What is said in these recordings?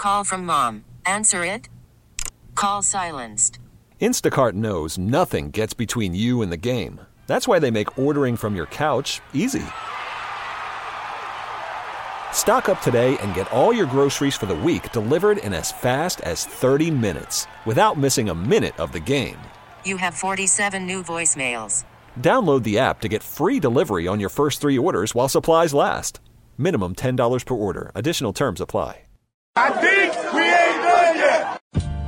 call from mom. Answer it. Call silenced. Instacart knows nothing gets between you and the game. That's why they make ordering from your couch easy. Stock up today and get all your groceries for the week delivered in as fast as 30 minutes without missing a minute of the game. You have 47 new voicemails. Download the app to get free delivery on your first 3 orders while supplies last. Minimum $10 per order. Additional terms apply. I think we ain't done yet.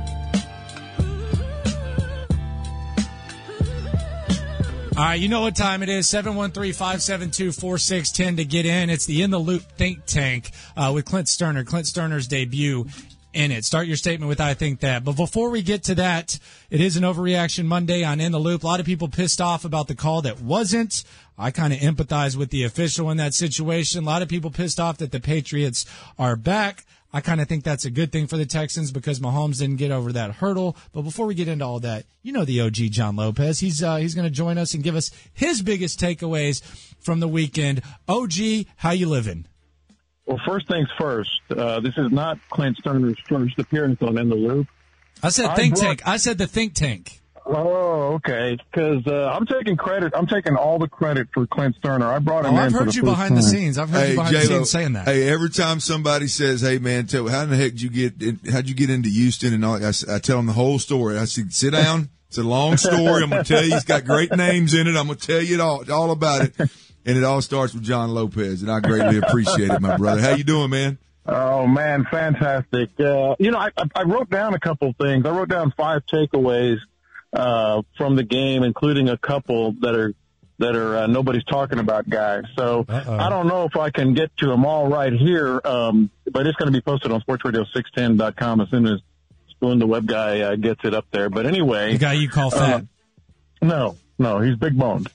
All right, you know what time it is, 713-572-4610 to get in. It's the In the Loop Think Tank with Clint Sterner. Clint Sterner's debut in it. Start your statement with I think that. But before we get to that, it is an Overreaction Monday on In the Loop. A lot of people pissed off about the call that wasn't. I kind of empathize with the official in that situation. A lot of people pissed off that the Patriots are back. I kind of think that's a good thing for the Texans because Mahomes didn't get over that hurdle. But before we get into all that, you know the OG John Lopez. He's going to join us and give us his biggest takeaways from the weekend. OG, how you living? Well, first things first. This is not Clint Sterner's first appearance on In the Loop. I said think tank. I said the think tank. Oh, okay. Because I'm taking credit. I'm taking all the credit for Clint Sterner. I brought him in. I've heard you behind the scenes. I've heard you behind the scenes saying that. Hey, every time somebody says, "Hey, man, how in the heck did you get? How'd you get into Houston?" and all, I tell them the whole story. I said, "Sit down. It's a long story. I'm gonna tell you. It's got great names in it. I'm gonna tell you all about it." And it all starts with John Lopez, and I greatly appreciate it, my brother. How you doing, man? Oh, man, fantastic. I wrote down a couple things. I wrote down 5 takeaways from the game, including a couple that are nobody's talking about, guys. So I don't know if I can get to them all right here, but it's going to be posted on sportsradio610.com as soon as Spoon, the web guy, gets it up there. But anyway. The guy you call fat. No, he's big boned.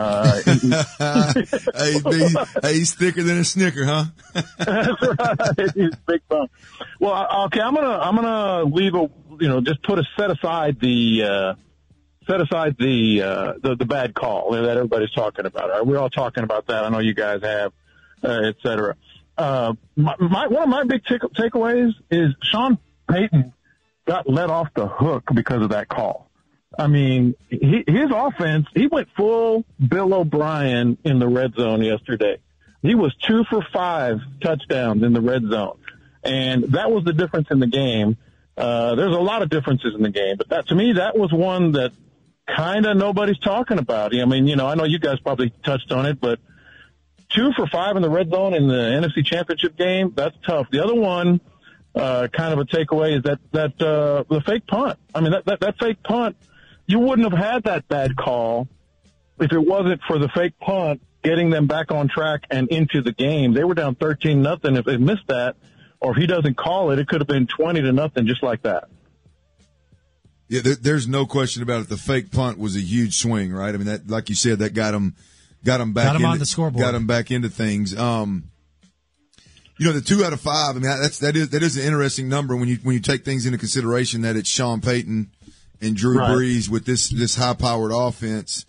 He's thicker than a Snicker, huh? That's right. He's big boned. Well, okay, I'm gonna leave just set aside the bad call that everybody's talking about. We're all talking about that. I know you guys have, et cetera. One of my big takeaways is Sean Payton got let off the hook because of that call. I mean, his offense, he went full Bill O'Brien in the red zone yesterday. He was 2 for 5 touchdowns in the red zone. And that was the difference in the game. There's a lot of differences in the game, but to me, that was one that kind of nobody's talking about. I mean, I know you guys probably touched on it, but 2 for 5 in the red zone in the NFC Championship game, that's tough. The other one, kind of a takeaway is that the fake punt. I mean, that fake punt, you wouldn't have had that bad call if it wasn't for the fake punt getting them back on track and into the game. They were down 13-0. If they missed that, or if he doesn't call it, it could have been 20-0 just like that. Yeah, there's no question about it. The fake punt was a huge swing, right? I mean, that, like you said, that got him back on the scoreboard. Got him back into things. The 2 out of 5. I mean, that is an interesting number when you take things into consideration that it's Sean Payton and Drew Brees with this high-powered offense.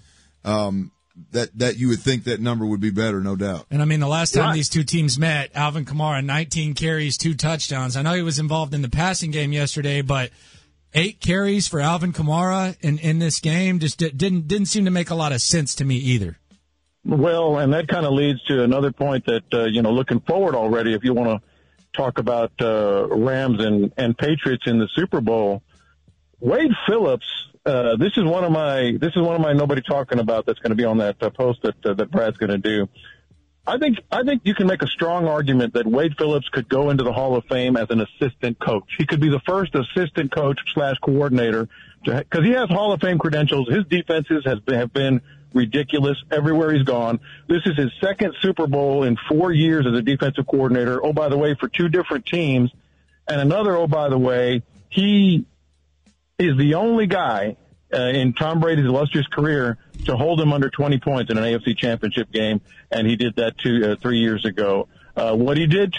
That you would think that number would be better, no doubt. And I mean, the last time these two teams met, Alvin Kamara, 19 carries, 2 touchdowns. I know he was involved in the passing game yesterday, but 8 carries for Alvin Kamara in this game just didn't seem to make a lot of sense to me either. Well, and that kind of leads to another point that, looking forward already, if you want to talk about Rams and Patriots in the Super Bowl, Wade Phillips, this is one of my nobody talking about that's going to be on that post that Brad's going to do. I think you can make a strong argument that Wade Phillips could go into the Hall of Fame as an assistant coach. He could be the first assistant coach / coordinator because he has Hall of Fame credentials. His defenses have been ridiculous everywhere he's gone. This is his second Super Bowl in 4 years as a defensive coordinator. Oh, by the way, for 2 different teams. And another, oh, by the way, he is the only guy in Tom Brady's illustrious career to hold him under 20 points in an AFC Championship game, and he did that 3 years ago. What he did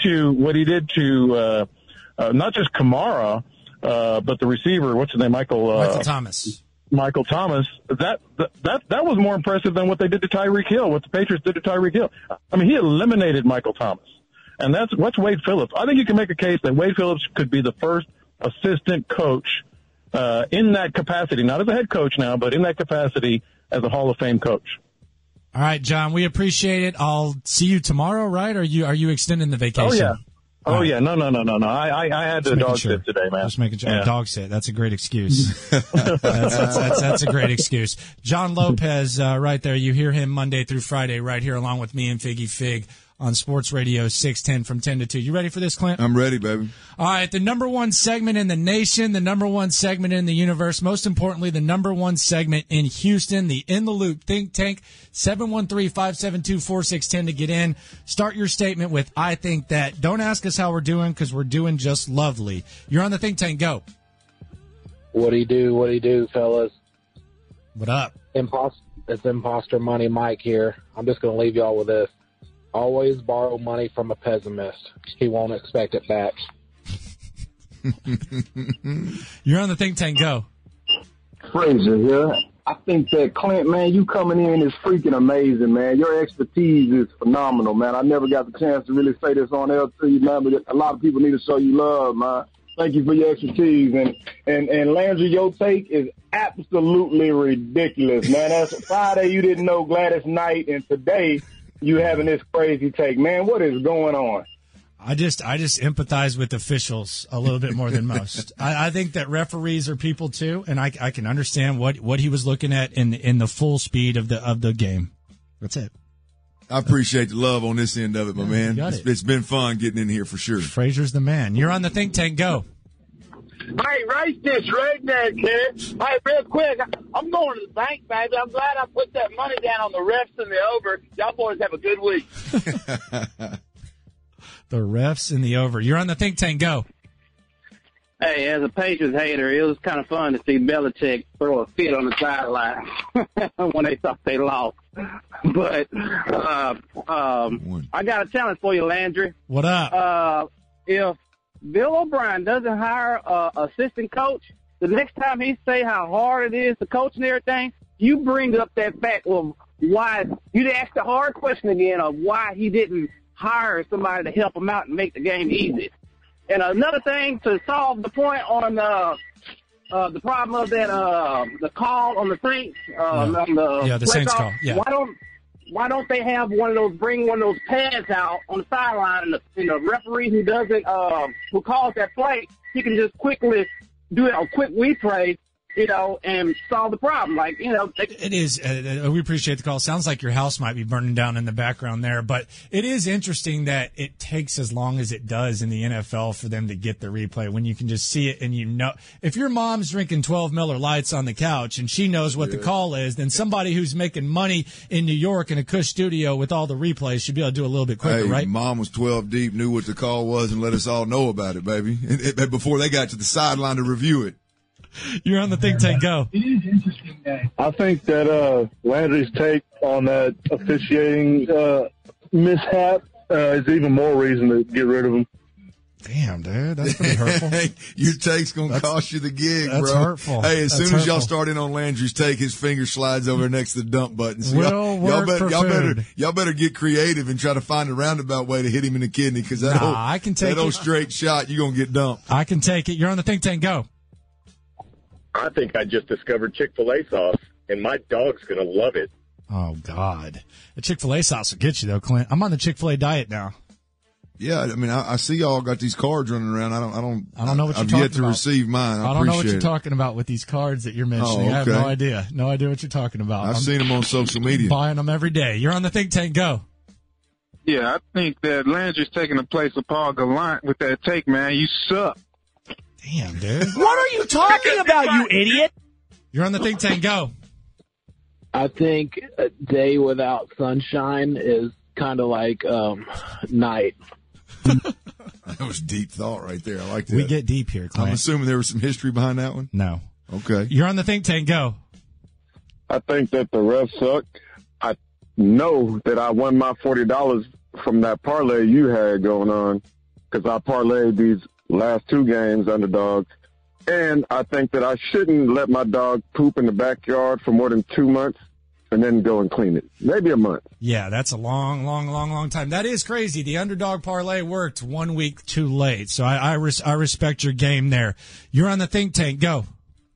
to not just Kamara, but the receiver, what's his name, Michael Thomas. Michael Thomas. That was more impressive than what they did to Tyreek Hill. What the Patriots did to Tyreek Hill. I mean, he eliminated Michael Thomas. And that's what's Wade Phillips. I think you can make a case that Wade Phillips could be the first assistant coach in that capacity, not as a head coach now, but in that capacity as a Hall of Fame coach. All right, John, we appreciate it. I'll see you tomorrow, right? Are you extending the vacation? Oh, yeah. All right. Yeah. No. I had to dog sit today, man. Just making sure. Yeah. Dog sit. That's a great excuse. that's a great excuse. John Lopez, right there. You hear him Monday through Friday right here along with me and Figgy Fig on Sports Radio 610 from 10 to 2. You ready for this, Clint? I'm ready, baby. All right, the number one segment in the nation, the number one segment in the universe, most importantly, the number one segment in Houston, the In the Loop Think Tank, 713-572-4610 to get in. Start your statement with, I think that. Don't ask us how we're doing because we're doing just lovely. You're on the Think Tank. Go. What do you do, fellas? What up? It's Imposter Money Mike here. I'm just going to leave y'all with this. Always borrow money from a pessimist. He won't expect it back. You're on the Think Tank. Go. Fraser here. I think that, Clint, man, you coming in is freaking amazing, man. Your expertise is phenomenal, man. I never got the chance to really say this on air to you, man, but a lot of people need to show you love, man. Thank you for your expertise. And Landry, your take is absolutely ridiculous, man. That's Friday you didn't know Gladys Knight, and today you having this crazy take. Man, what is going on? I just empathize with officials a little bit more than most. I think that referees are people too, and I can understand what he was looking at in the full speed of the game. That's it. I appreciate the love on this end of it, my man. It's been fun getting in here for sure. Fraser's the man. You're on the Think Tank. Go. Hey, race this redneck, kid. Hey, real quick, I'm going to the bank, baby. I'm glad I put that money down on the refs and the over. Y'all boys have a good week. The refs and the over. You're on the Think Tank. Go. Hey, as a Patriots hater, it was kind of fun to see Belichick throw a fit on the sideline when they thought they lost. But I got a challenge for you, Landry. What up? If Bill O'Brien doesn't hire an assistant coach, the next time he say how hard it is to coach and everything, you bring up that fact of why you ask the hard question again of why he didn't hire somebody to help him out and make the game easy. And another thing to solve the point on the problem of that the call on the Saints, on the Saints call. Yeah. Why don't they have bring one of those pads out on the sideline, and the referee who who calls that play, he can just quickly do a quick replay, and solve the problem. It is. We appreciate the call. Sounds like your house might be burning down in the background there, but it is interesting that it takes as long as it does in the NFL for them to get the replay when you can just see it and if your mom's drinking 12 Miller Lights on the couch and she knows what the call is, then somebody who's making money in New York in a cush studio with all the replays should be able to do a little bit quicker, right? Mom was 12 deep, knew what the call was, and let us all know about it, baby, before they got to the sideline to review it. You're on the Think Tank. Go. It is interesting that I think that Landry's take on that officiating mishap is even more reason to get rid of him. Damn, dude, that's pretty hurtful. Your take's gonna cost you the gig, that's bro. That's hurtful. Hey, as soon as y'all start in on Landry's take, his finger slides over next to the dump button. So y'all better get creative and try to find a roundabout way to hit him in the kidney because that old straight shot, you're gonna get dumped. I can take it. You're on the Think Tank. Go. I think I just discovered Chick-fil-A sauce, and my dog's going to love it. Oh, God. The Chick-fil-A sauce will get you, though, Clint. I'm on the Chick-fil-A diet now. Yeah, I mean, I see y'all got these cards running around. I don't know what you're talking about. I've yet to receive mine. I don't know what you're talking about with these cards that you're mentioning. I have no idea. No idea what you're talking about. I've seen them on social media. Buying them every day. You're on the Think Tank. Go. Yeah, I think that Landry's taking the place of Paul Gallant with that take, man. You suck. Damn, dude. What are you talking about, you idiot? You're on the Think Tank. Go. I think a day without sunshine is kind of like night. That was deep thought right there. I like that. We get deep here, Clint. I'm assuming there was some history behind that one? No. Okay. You're on the Think Tank. Go. I think that the refs suck. I know that I won my $40 from that parlay you had going on because I parlayed these last two games underdogs. And I think that I shouldn't let my dog poop in the backyard for more than 2 months and then go and clean it. Maybe a month. Yeah, that's a long time. That is crazy. The underdog parlay worked 1 week too late. So I respect your game there. You're on the think tank. Go.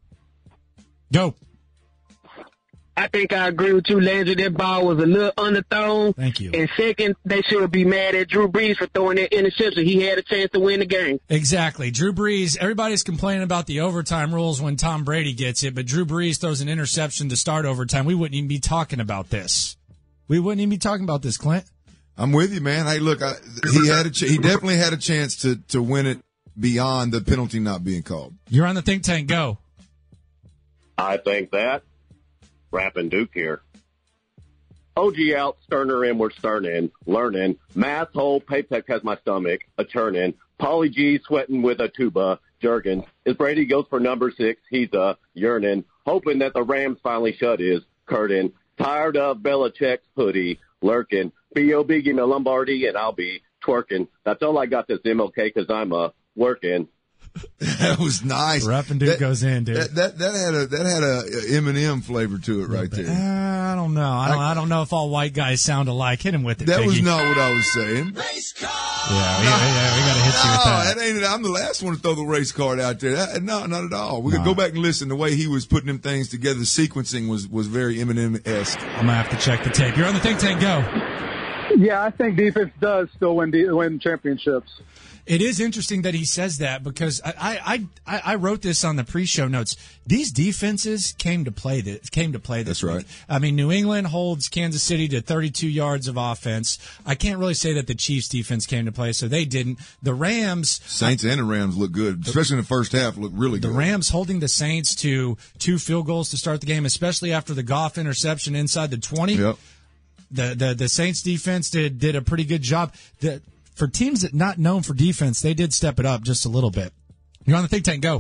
I think I agree with you, Landry. That ball was a little underthrown. Thank you. And second, they should be mad at Drew Brees for throwing that interception. He had a chance to win the game. Exactly. Drew Brees, everybody's complaining about the overtime rules when Tom Brady gets it, but Drew Brees throws an interception to start overtime. We wouldn't even be talking about this. Clint. I'm with you, man. Hey, look, he definitely had a chance to win it beyond the penalty not being called. You're on the think tank. Go. I think that. Rapping Duke here. OG out, Sterner in, we're Sternin, learning. Math hole, Paytech has my stomach, a turn-in. Pauly G sweating with a tuba, jerkin. As Brady goes for number 6, he's a yearning. Hoping that the Rams finally shut his curtain. Tired of Belichick's hoodie, lurking. B.O.B. give me a Lombardi and I'll be twerking. That's all I got this MLK because I'm working. That was nice. Rapping Duke goes in, dude. That had a Eminem flavor to it right there. I don't know. I don't know if all white guys sound alike. Hit him with it. That Piggy. was not what I was saying. Yeah, we got to hit you with that. That ain't it. I'm the last one to throw the race card out there. No, not at all. We could go back and listen. The way he was putting them things together, the sequencing was very Eminem-esque. I'm gonna have to check the tape. You're on the think tank. Go. Yeah, I think defense does still win championships. It is interesting that he says that because I wrote this on the pre-show notes. These defenses came to play this That's week. Right. I mean, New England holds Kansas City to 32 yards of offense. I can't really say that the Chiefs defense came to play, so they didn't. The Rams, Saints and the Rams look good, especially in the first half. Look really good. The Rams holding the Saints to 2 field goals to start the game, especially after the Goff interception inside the 20. Yep. The Saints defense did a pretty good job. For teams that not known for defense, they did step it up just a little bit. You're on the think tank.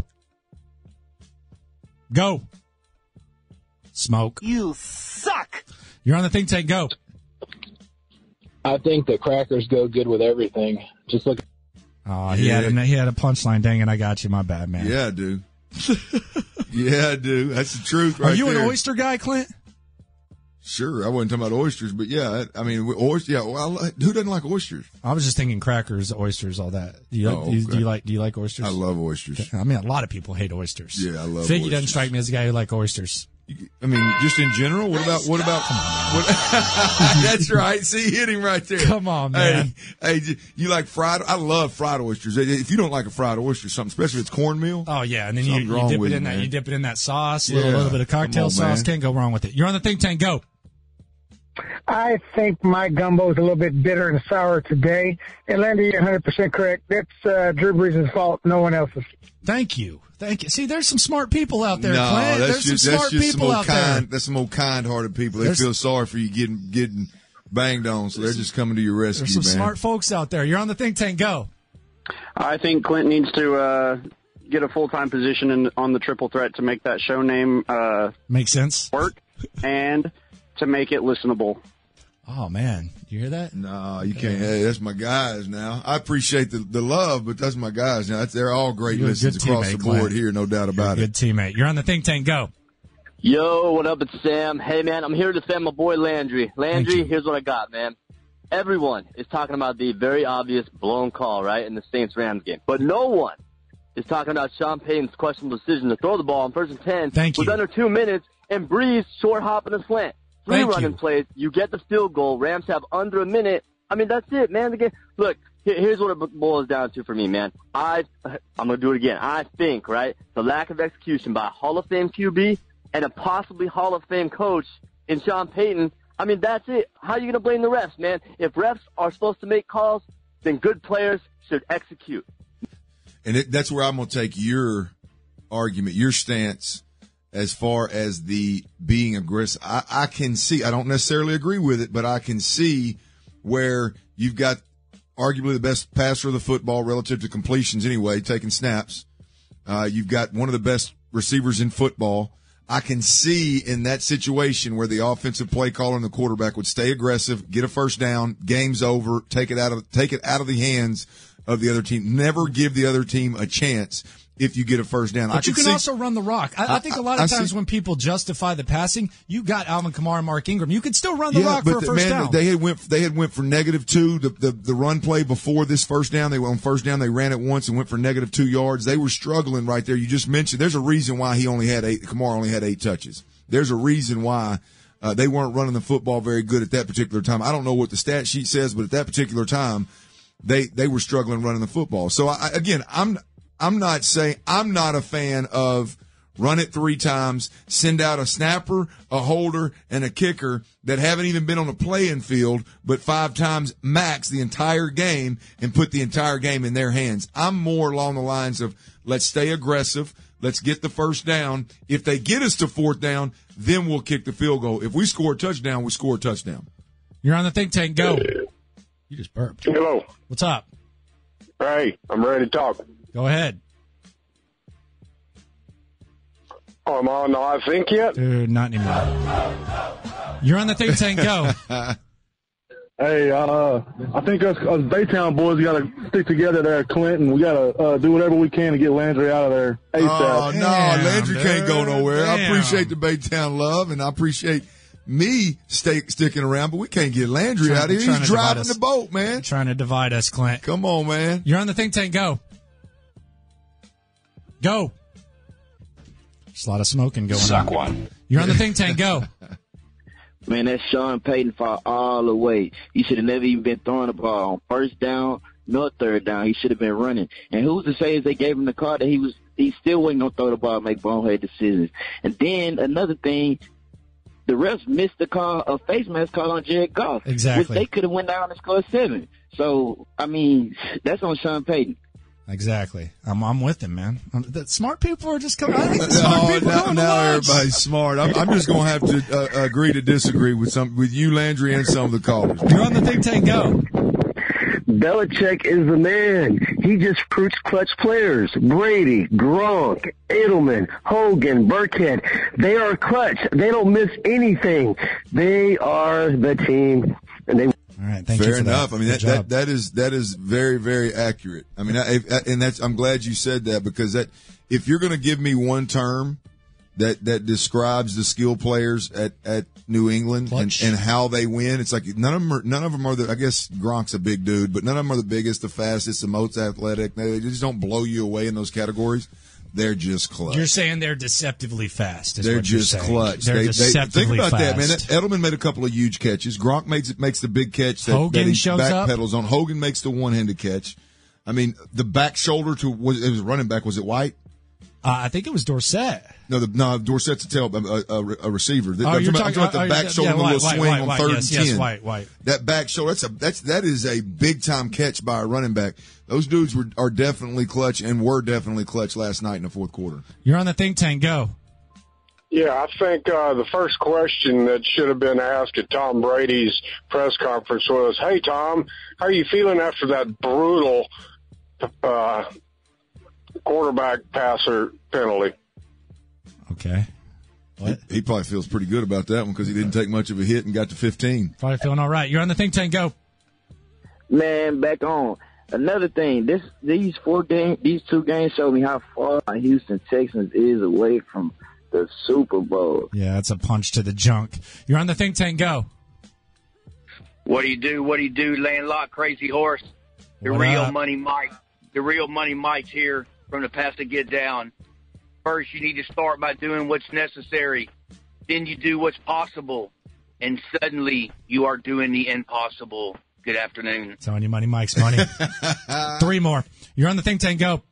Go. Smoke. You suck. You're on the think tank. Go. I think the crackers go good with everything. Just look. Oh, he had a punchline. Dang it, I got you. My bad, man. Yeah, dude. Yeah, dude. That's the truth right there. Are you an oyster guy, Clint? Sure, I wasn't talking about oysters, but yeah, I mean, oysters. Yeah, well, who doesn't like oysters? I was just thinking crackers, oysters, all that. Do you like oysters? I love oysters. I mean, a lot of people hate oysters. Yeah, I love Figgy oysters. doesn't strike me as a guy who like oysters. I mean, just in general. What about? Come on, man. That's right. See, hit him right there. Come on, man. Hey, you like fried? I love fried oysters. If you don't like a fried oyster, something, especially if it's cornmeal. Oh yeah, and then you dip it in that. You dip it in that sauce, a little bit of cocktail sauce. Can't go wrong with it. You're on the think tank. Go. I think my gumbo is a little bit bitter and sour today. And Landy, you're 100% correct. That's Drew Brees' fault, no one else's. Thank you. See, there's some smart people out there, No, Clint. that's There's some smart people out there. That's some old kind-hearted people. They feel sorry for you getting banged on, so they're just coming to your rescue, There's some man. smart folks out there. You're on the think tank. Go. I think Clint needs to get a full-time position on the triple threat to make that show name make sense, work, and to make it listenable. Oh, man. You hear that? No, you can't. Hey, that's my guys now. I appreciate the love, but that's my guys now. They're all great listeners across the board here, no doubt about it. Good teammate. You're on the think tank. Go. Yo, what up? It's Sam. Hey, man, I'm here to defend my boy Landry. Landry, here's what I got, man. Everyone is talking about the very obvious blown call, right, in the Saints-Rams game. But no one is talking about Sean Payton's questionable decision to throw the ball on 1st and 10 with under 2 minutes and Brees short hopping a slant. 3 running plays, you get the field goal. Rams have under a minute. I mean, that's it, man. The game. Look, here's what it boils down to for me, man. I'm going to do it again. I think, right, the lack of execution by a Hall of Fame QB and a possibly Hall of Fame coach in Sean Payton, I mean, that's it. How are you going to blame the refs, man? If refs are supposed to make calls, then good players should execute. And that's where I'm going to take your argument, your stance, as far as the being aggressive. I can see, I don't necessarily agree with it, but I can see where you've got arguably the best passer of the football relative to completions anyway, taking snaps. You've got one of the best receivers in football. I can see in that situation where the offensive play caller and the quarterback would stay aggressive, get a first down, game's over, take it out of the hands of the other team, never give the other team a chance. if you get a first down. But you can also run the rock. I think a lot of times when people justify the passing, you got Alvin Kamara and Mark Ingram. You could still run the rock for a first down. They had went for -2. The run play before this first down, they went on first down. They ran it once and went for -2 yards. They were struggling right there. You just mentioned there's a reason why Kamara only had 8 touches. There's a reason why they weren't running the football very good at that particular time. I don't know what the stat sheet says, but at that particular time, they were struggling running the football. So I'm not a fan of run it 3 times, send out a snapper, a holder, and a kicker that haven't even been on the playing field, but 5 times max the entire game and put the entire game in their hands. I'm more along the lines of let's stay aggressive. Let's get the first down. If they get us to 4th down, then we'll kick the field goal. If we score a touchdown, we score a touchdown. You're on the think tank. Go. You just burped. Hello. What's up? Hey, I'm ready to talk. Go ahead. Oh, am I on the I think yet? Dude, not anymore. You're on the think tank. Go. Hey, I think us Baytown boys got to stick together there at Clinton. We got to do whatever we can to get Landry out of there ASAP. Oh, no, Landry can't go nowhere. Damn. I appreciate the Baytown love, and I appreciate me sticking around, but we can't get Landry out of here. He's driving the boat, man. Trying to divide us, Clint. Come on, man. You're on the think tank. Go. Go. There's a lot of smoking going on. Suck one. You're on the think tank. Go. Man, that's Sean Payton fought all the way. He should have never even been throwing the ball on first down nor third down. He should have been running. And who's to say if they gave him the call that he still wasn't going to throw the ball and make bonehead decisions. And then another thing, the refs missed the call, a face mask call on Jared Goff. Exactly. Which they could have went down and scored 7. So, I mean, that's on Sean Payton. Exactly. I'm with him, man. The smart people are just coming. I think the smart people going to now everybody's smart. I'm just going to have to agree to disagree with you, Landry, and some of the callers. You're on the think tank. Go. Belichick is the man. He just recruits clutch players. Brady, Gronk, Edelman, Hogan, Burkhead. They are clutch. They don't miss anything. They are the team. And they. All right, thank Fair you for enough. That. I mean, that is very, very accurate. I mean, I'm glad you said that, because if you're going to give me one term that describes the skill players at New England and how they win, it's like none of them are I guess Gronk's a big dude, but none of them are the biggest, the fastest, the most athletic. They just don't blow you away in those categories. They're just clutch. You're saying they're deceptively fast. They're just clutch. They're deceptively think about fast. that, man. Edelman made a couple of huge catches. Gronk makes the big catch that Hogan he shows backpedals on. Hogan makes the one-handed catch. I mean, the back shoulder it was running back. Was it White? I think it was Dorsett. No, Dorsett's a receiver. You're talking about the back shoulder, little swing on third and 10. Yes, White. That back shoulder, that is a big time catch by a running back. Those dudes are definitely clutch and were definitely clutch last night in the fourth quarter. You're on the think tank. Go. Yeah, I think the first question that should have been asked at Tom Brady's press conference was, "Hey, Tom, how are you feeling after that brutal quarterback passer penalty?" Okay. What? He probably feels pretty good about that one because he didn't take much of a hit and got to 15. Probably feeling all right. You're on the think tank. Go. Man, back on. Another thing, these 2 games show me how far Houston Texans is away from the Super Bowl. Yeah, that's a punch to the junk. You're on the think tank. Go. What do you do, landlocked crazy horse? The real Money Mike's here from the Pass to Get Down. First, you need to start by doing what's necessary. Then you do what's possible. And suddenly, you are doing the impossible. Good afternoon. It's on you, Money Mike's money. 3 more. You're on the think tank. Go.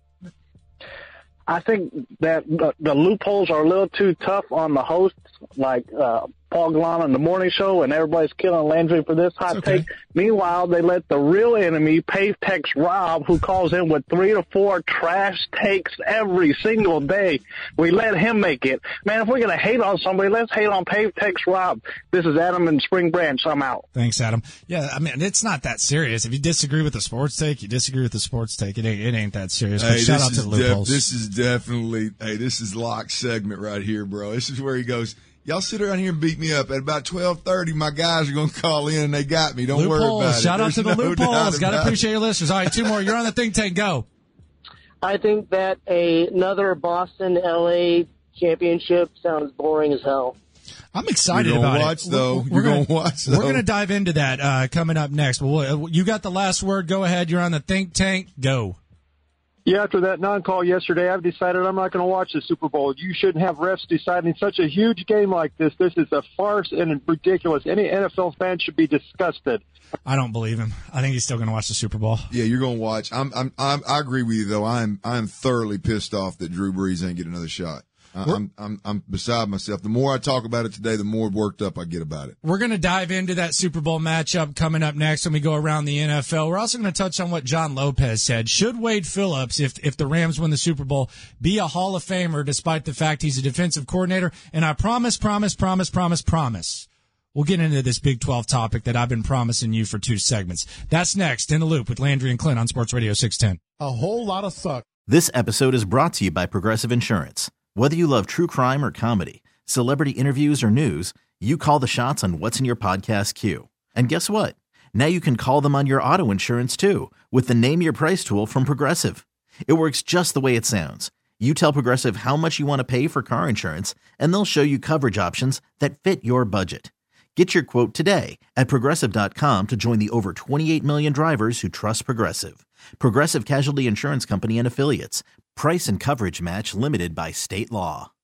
I think that the loopholes are a little too tough on the hosts, like Paul Gallant on the morning show, and everybody's killing Landry for this hot take. Meanwhile, they let the real enemy, Pave Tex Rob, who calls in with 3 to 4 trash takes every single day, we let him make it. Man, if we're going to hate on somebody, let's hate on Pave Tex Rob. This is Adam in Spring Branch. I'm out. Thanks, Adam. Yeah, I mean, it's not that serious. If you disagree with the sports take, you disagree with the sports take. It ain't that serious. But shout out to the loopholes. This is definitely, this is Locke's segment right here, bro. This is where he goes, y'all sit around here and beat me up. At about 12:30, my guys are going to call in and they got me. Don't worry about it. Shout out to the loopholes. Got to appreciate your listeners. All right, 2 more. You're on the think tank. Go. I think that another Boston-LA championship sounds boring as hell. I'm excited You're about gonna watch, it. though. You're going to watch, though. We're going to dive into that coming up next. Well, you got the last word. Go ahead. You're on the think tank. Go. Yeah, after that non-call yesterday, I've decided I'm not going to watch the Super Bowl. You shouldn't have refs deciding such a huge game like this. This is a farce and ridiculous. Any NFL fan should be disgusted. I don't believe him. I think he's still going to watch the Super Bowl. Yeah, you're going to watch. I agree with you, though. I'm thoroughly pissed off that Drew Brees ain't get another shot. I'm beside myself. The more I talk about it today, the more worked up I get about it. We're going to dive into that Super Bowl matchup coming up next when we go around the NFL. We're also going to touch on what John Lopez said. Should Wade Phillips, if the Rams win the Super Bowl, be a Hall of Famer despite the fact he's a defensive coordinator? And I promise, we'll get into this Big 12 topic that I've been promising you for 2 segments. That's next in the Loop with Landry and Clint on Sports Radio 610. A whole lot of suck. This episode is brought to you by Progressive Insurance. Whether you love true crime or comedy, celebrity interviews or news, you call the shots on what's in your podcast queue. And guess what? Now you can call them on your auto insurance too with the Name Your Price tool from Progressive. It works just the way it sounds. You tell Progressive how much you want to pay for car insurance, and they'll show you coverage options that fit your budget. Get your quote today at Progressive.com to join the over 28 million drivers who trust Progressive. Progressive Casualty Insurance Company and Affiliates. Price and coverage match limited by state law.